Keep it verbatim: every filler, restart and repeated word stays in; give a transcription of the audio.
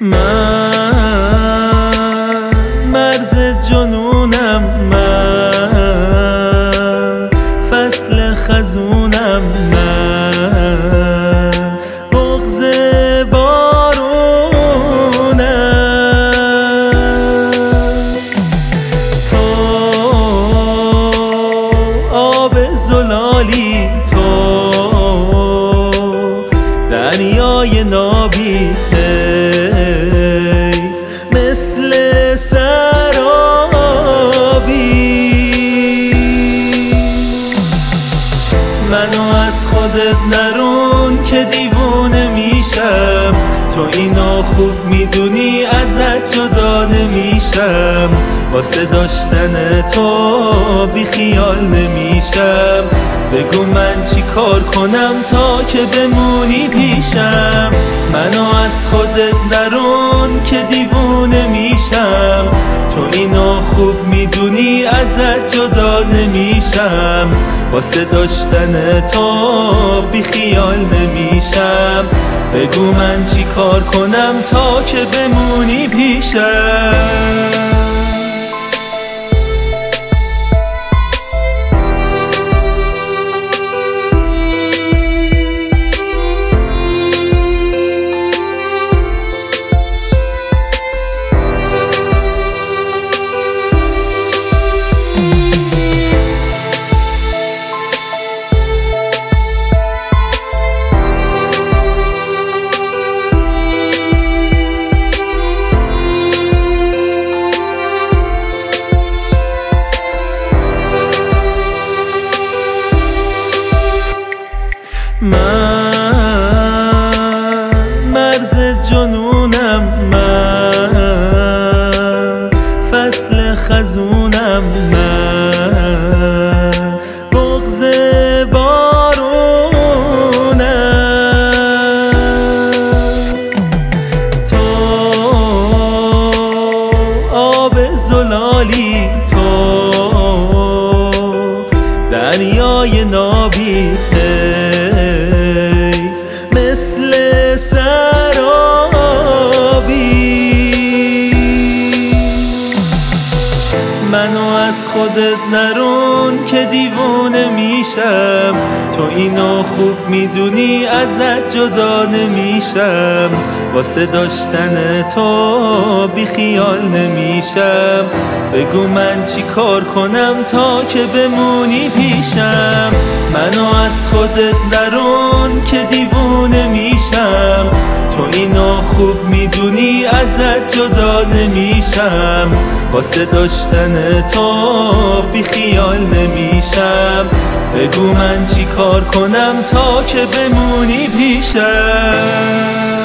من مرز جنونم، من فصل خزونم، من بغض بارونم. تو آب زلالی، تو دریای نابی، مثل سرابی. منو از خودت نرون که دیوونه میشم، تو اینو خوب میدونی ازت جدا نمیشم. واسه داشتن تو بی خیال نمیشم. بگو من چی کار کنم تا که بمونی پیشم. منو از خودت نرون که دیوونه میشم، تو اینو خوب میدونی ازت جدا نمیشم. واسه داشتن تو بی خیال نمیشم. بگو من چی کار کنم تا که بمونی پیشم. من مرز جنونم، من فصل خزونم، من بغض بارونم. تو آب زلالی، تو دریای نابی، مثل سرابی. منو از خودت نرون که دیوونه میشم، تو اینو خوب میدونی ازت جدا نمیشم. واسه داشتن تو بی خیال نمیشم. بگو من چی کار کنم تا که بمونی پیشم. منو از خودت نرون که دیوونه میشم، تو اینو خوب میدونی ازت جدا نمیشم. واسه داشتن تو بی خیال نمیشم. بگو من چی کار کنم تا که بمونی پیشم.